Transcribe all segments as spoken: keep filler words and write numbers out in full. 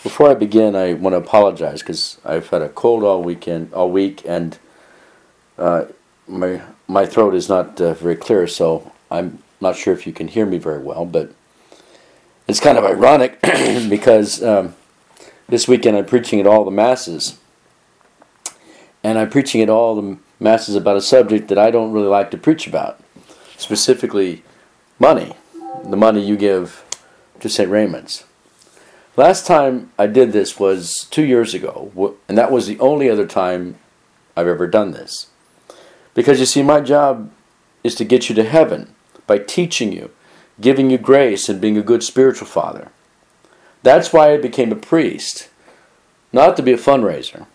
Before I begin, I want to apologize because I've had a cold all weekend, all week, and uh, my my throat is not uh, very clear. So I'm not sure if you can hear me very well. But it's kind of ironic because um, this weekend I'm preaching at all the masses, and I'm preaching at all the masses about a subject that I don't really like to preach about, specifically money, the money you give to Saint Raymond's. Last time I did this was two years ago, and that was the only other time I've ever done this. Because you see, my job is to get you to heaven by teaching you, giving you grace, and being a good spiritual father. That's why I became a priest, not to be a fundraiser.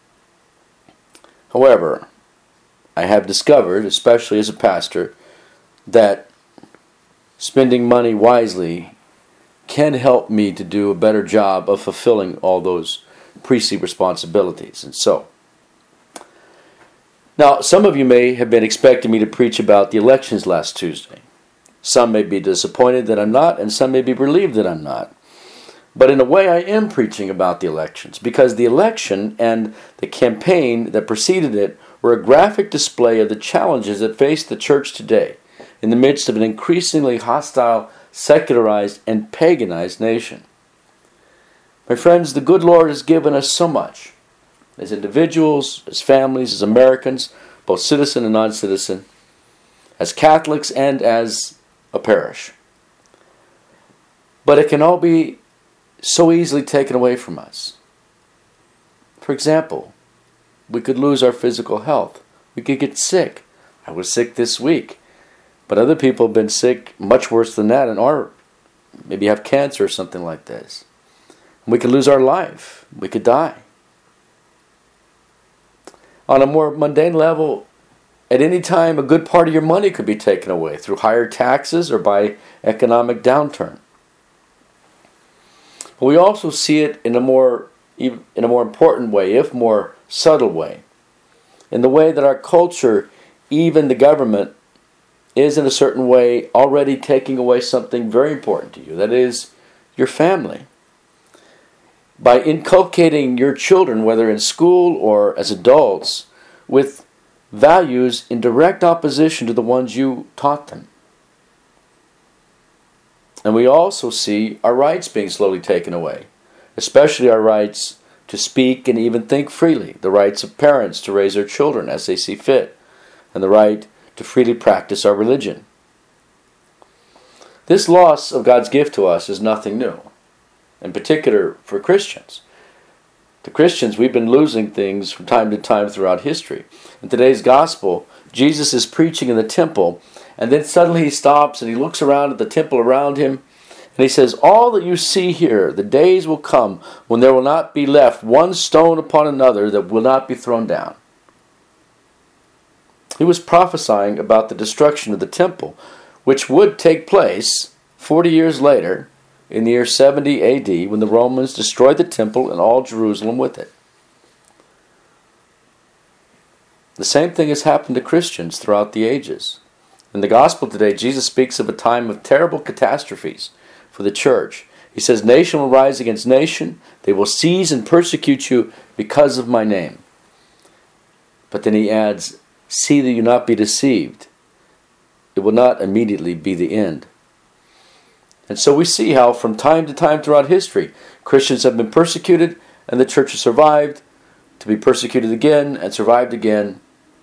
However, I have discovered, especially as a pastor, that spending money wisely can help me to do a better job of fulfilling all those priestly responsibilities. And so, now some of you may have been expecting me to preach about the elections last Tuesday. Some may be disappointed that I'm not, and some may be relieved that I'm not. But in a way, I am preaching about the elections, because the election and the campaign that preceded it were a graphic display of the challenges that face the church today in the midst of an increasingly hostile, secularized, and paganized nation. My friends, the good Lord has given us so much, as individuals, as families, as Americans, both citizen and non-citizen, as Catholics and as a parish. But it can all be so easily taken away from us. For example, we could lose our physical health. We could get sick. I was sick this week. But other people have been sick much worse than that and are maybe have cancer or something like this. We could lose our life. We could die. On a more mundane level, at any time, a good part of your money could be taken away through higher taxes or by economic downturn. But we also see it in a more in a more important way, if more subtle way, in the way that our culture, even the government, is in a certain way already taking away something very important to you. That is, your family. By inculcating your children, whether in school or as adults, with values in direct opposition to the ones you taught them. And we also see our rights being slowly taken away, especially our rights to speak and even think freely, the rights of parents to raise their children as they see fit, and the right to freely practice our religion. This loss of God's gift to us is nothing new, in particular for Christians. The Christians, we've been losing things from time to time throughout history. In today's gospel, Jesus is preaching in the temple, and then suddenly he stops and he looks around at the temple around him, and he says, "All that you see here, the days will come when there will not be left one stone upon another that will not be thrown down." He was prophesying about the destruction of the temple, which would take place forty years later, in the year seventy A D, when the Romans destroyed the temple and all Jerusalem with it. The same thing has happened to Christians throughout the ages. In the gospel today, Jesus speaks of a time of terrible catastrophes for the church. He says, "Nation will rise against nation. They will seize and persecute you because of my name." But then he adds, "See that you not be deceived. It will not immediately be the end." And so we see how from time to time throughout history, Christians have been persecuted and the church has survived, to be persecuted again and survived again.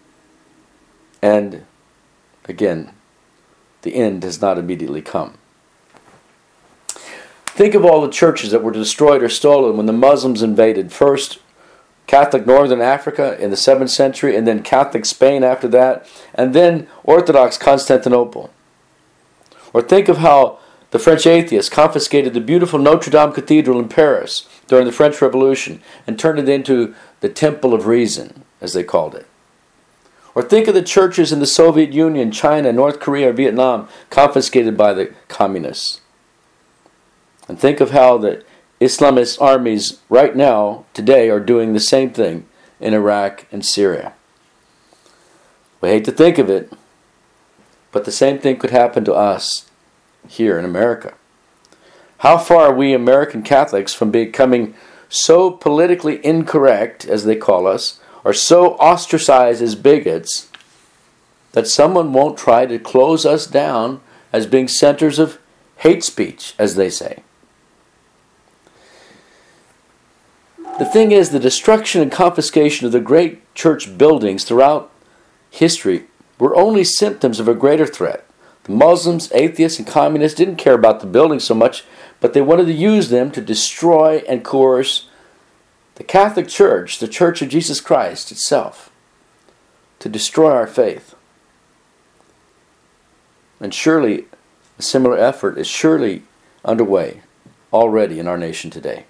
And again, the end has not immediately come. Think of all the churches that were destroyed or stolen when the Muslims invaded first Catholic Northern Africa in the seventh century, and then Catholic Spain after that, and then Orthodox Constantinople. Or think of how the French atheists confiscated the beautiful Notre Dame Cathedral in Paris during the French Revolution and turned it into the Temple of Reason, as they called it. Or think of the churches in the Soviet Union, China, North Korea, Vietnam, confiscated by the communists. And think of how the Islamist armies right now, today, are doing the same thing in Iraq and Syria. We hate to think of it, but the same thing could happen to us here in America. How far are we American Catholics from becoming so politically incorrect, as they call us, or so ostracized as bigots, that someone won't try to close us down as being centers of hate speech, as they say? The thing is, the destruction and confiscation of the great church buildings throughout history were only symptoms of a greater threat. The Muslims, atheists, and communists didn't care about the buildings so much, but they wanted to use them to destroy and coerce the Catholic Church, the Church of Jesus Christ itself, to destroy our faith. And surely a similar effort is surely underway already in our nation today.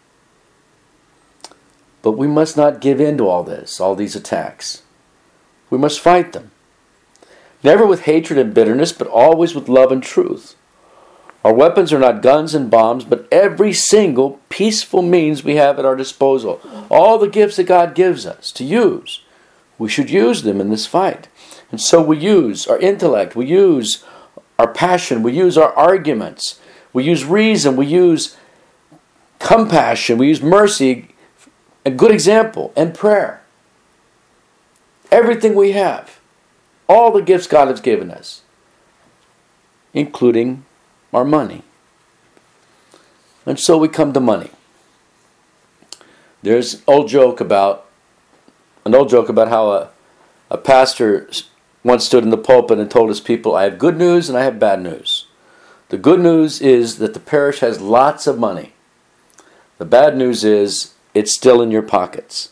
But we must not give in to all this, all these attacks. We must fight them. Never with hatred and bitterness, but always with love and truth. Our weapons are not guns and bombs, but every single peaceful means we have at our disposal. All the gifts that God gives us to use, we should use them in this fight. And so we use our intellect, we use our passion, we use our arguments, we use reason, we use compassion, we use mercy, a good example, and prayer. Everything we have, all the gifts God has given us, including our money. And so we come to money. There's an old joke about an old joke about how a, a pastor once stood in the pulpit and told his people, I have good news and I have bad news. The good news is that the parish has lots of money. The bad news is it's still in your pockets.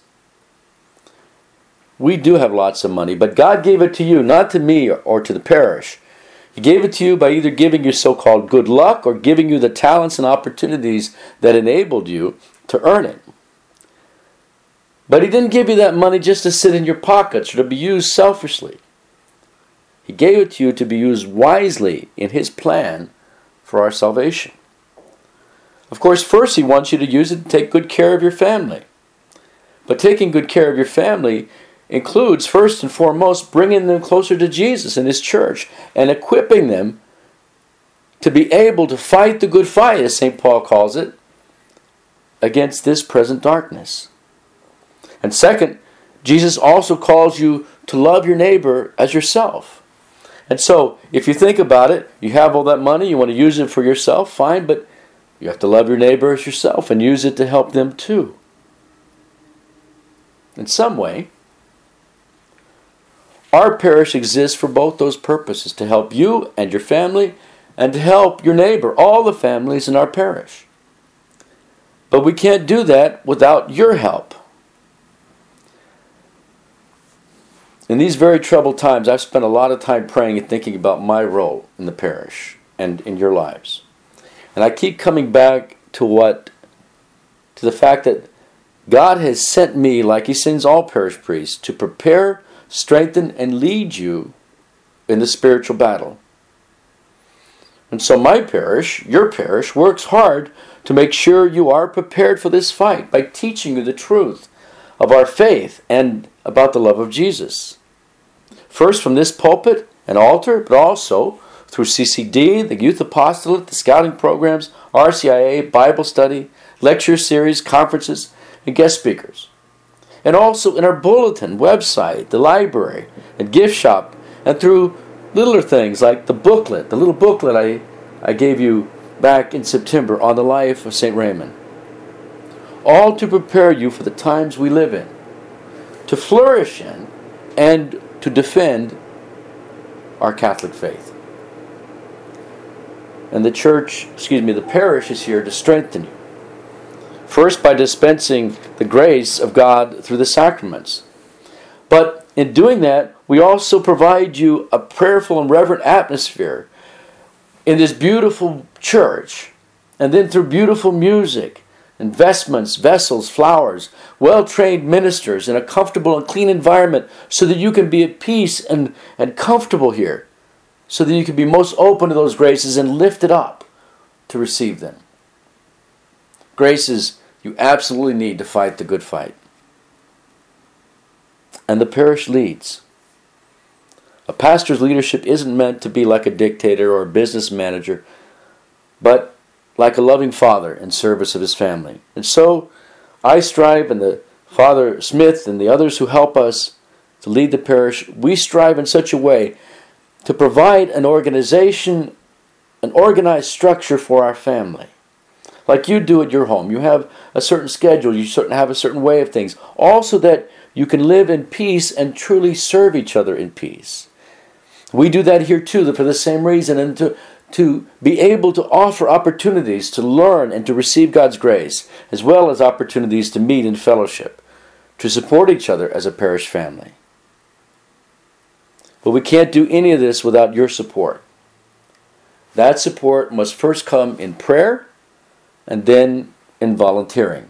We do have lots of money, but God gave it to you, not to me or to the parish. He gave it to you by either giving you so-called good luck or giving you the talents and opportunities that enabled you to earn it. But He didn't give you that money just to sit in your pockets or to be used selfishly. He gave it to you to be used wisely in His plan for our salvation. Of course, first He wants you to use it to take good care of your family. But taking good care of your family includes, first and foremost, bringing them closer to Jesus and His church and equipping them to be able to fight the good fight, as Saint Paul calls it, against this present darkness. And second, Jesus also calls you to love your neighbor as yourself. And so, if you think about it, you have all that money, you want to use it for yourself, fine, but you have to love your neighbor as yourself and use it to help them too. In some way, our parish exists for both those purposes, to help you and your family and to help your neighbor, all the families in our parish. But we can't do that without your help. In these very troubled times, I've spent a lot of time praying and thinking about my role in the parish and in your lives. And I keep coming back to what, to the fact that God has sent me, like He sends all parish priests, to prepare, strengthen, and lead you in the spiritual battle. And so my parish, your parish, works hard to make sure you are prepared for this fight by teaching you the truth of our faith and about the love of Jesus. First from this pulpit and altar, but also through C C D, the Youth Apostolate, the Scouting Programs, R C I A, Bible Study, lecture series, conferences, and guest speakers. And also in our bulletin, website, the library, and gift shop, and through littler things like the booklet, the little booklet I, I gave you back in September on the life of Saint Raymond. All to prepare you for the times we live in, to flourish in, and to defend our Catholic faith. And the church, excuse me, the parish is here to strengthen you. First, by dispensing the grace of God through the sacraments. But in doing that, we also provide you a prayerful and reverent atmosphere in this beautiful church. And then through beautiful music, investments, vessels, flowers, well-trained ministers, in a comfortable and clean environment so that you can be at peace and, and comfortable here. So that you can be most open to those graces and lifted up to receive them. Graces you absolutely need to fight the good fight. And the parish leads. A pastor's leadership isn't meant to be like a dictator or a business manager, but like a loving father in service of his family. And so I strive, and the Father Smith and the others who help us to lead the parish, we strive in such a way to provide an organization, an organized structure for our family. Like you do at your home. You have a certain schedule. You certain have a certain way of things. Also that you can live in peace and truly serve each other in peace. We do that here too for the same reason, and to, to be able to offer opportunities to learn and to receive God's grace, as well as opportunities to meet in fellowship, to support each other as a parish family. But we can't do any of this without your support. That support must first come in prayer and then in volunteering.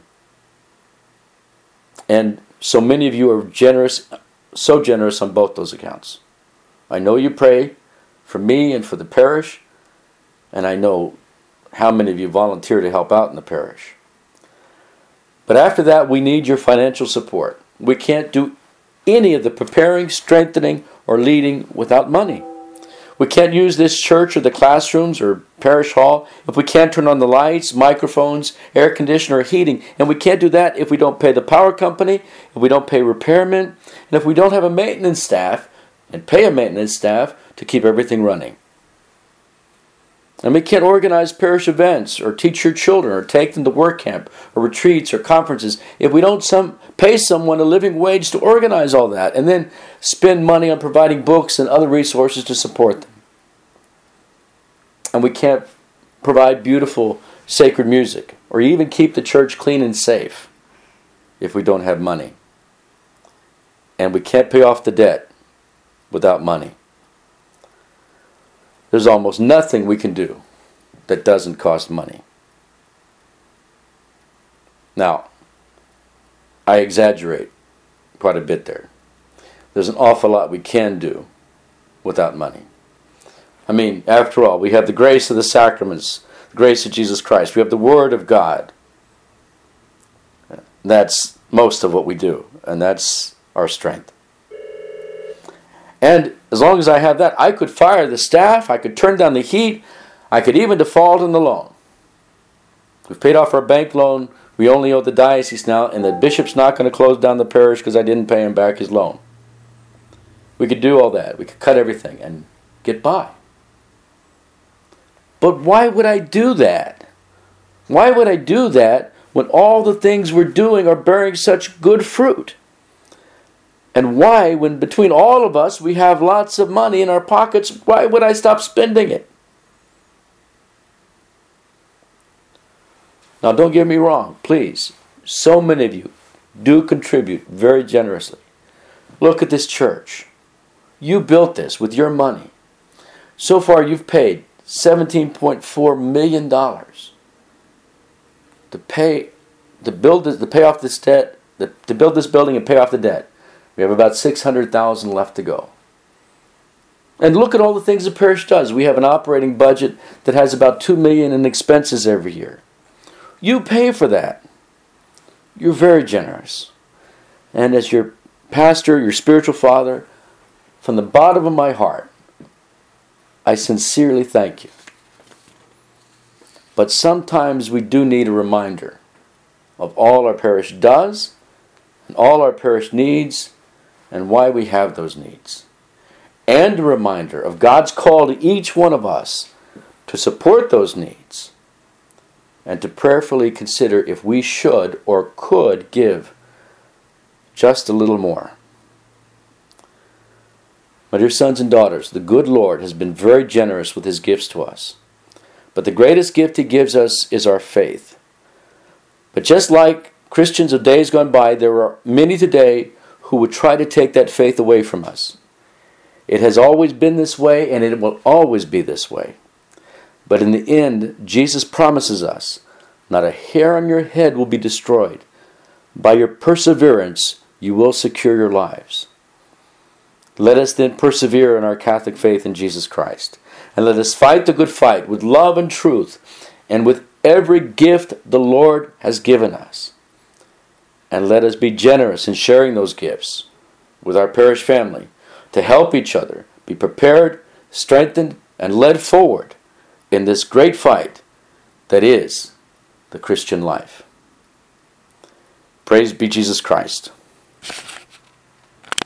And so many of you are generous, so generous on both those accounts. I know you pray for me and for the parish, and I know how many of you volunteer to help out in the parish. But after that, we need your financial support. We can't do any of the preparing, strengthening, or leading without money. We can't use this church or the classrooms or parish hall if we can't turn on the lights, microphones, air conditioner, or heating. And we can't do that if we don't pay the power company, if we don't pay repairmen, and if we don't have a maintenance staff and pay a maintenance staff to keep everything running. And we can't organize parish events or teach your children or take them to work camp or retreats or conferences if we don't some pay someone a living wage to organize all that and then spend money on providing books and other resources to support them. And we can't provide beautiful sacred music or even keep the church clean and safe if we don't have money. And we can't pay off the debt without money. There's almost nothing we can do that doesn't cost money. Now, I exaggerate quite a bit there. There's an awful lot we can do without money. I mean, after all, we have the grace of the sacraments, the grace of Jesus Christ. We have the Word of God. That's most of what we do, and that's our strength. And as long as I have that, I could fire the staff, I could turn down the heat, I could even default on the loan. We've paid off our bank loan, we only owe the diocese now, and the bishop's not going to close down the parish because I didn't pay him back his loan. We could do all that. We could cut everything and get by. But why would I do that? Why would I do that when all the things we're doing are bearing such good fruit? And why, when between all of us we have lots of money in our pockets, why would I stop spending it? Now don't get me wrong, please. So many of you do contribute very generously. Look at this church. You built this with your money. So far you've paid seventeen point four million dollars to pay to build this, to pay off this debt, to build this building and pay off the debt. We have about six hundred thousand dollars left to go. And look at all the things the parish does. We have an operating budget that has about two million dollars in expenses every year. You pay for that. You're very generous. And as your pastor, your spiritual father, from the bottom of my heart, I sincerely thank you. But sometimes we do need a reminder of all our parish does and all our parish needs and why we have those needs. And a reminder of God's call to each one of us to support those needs and to prayerfully consider if we should or could give just a little more. My dear sons and daughters, the good Lord has been very generous with His gifts to us. But the greatest gift He gives us is our faith. But just like Christians of days gone by, there are many today who would try to take that faith away from us. It has always been this way, and it will always be this way. But in the end, Jesus promises us, not a hair on your head will be destroyed. By your perseverance, you will secure your lives. Let us then persevere in our Catholic faith in Jesus Christ. And let us fight the good fight with love and truth, and with every gift the Lord has given us. And let us be generous in sharing those gifts with our parish family to help each other be prepared, strengthened, and led forward in this great fight that is the Christian life. Praise be Jesus Christ.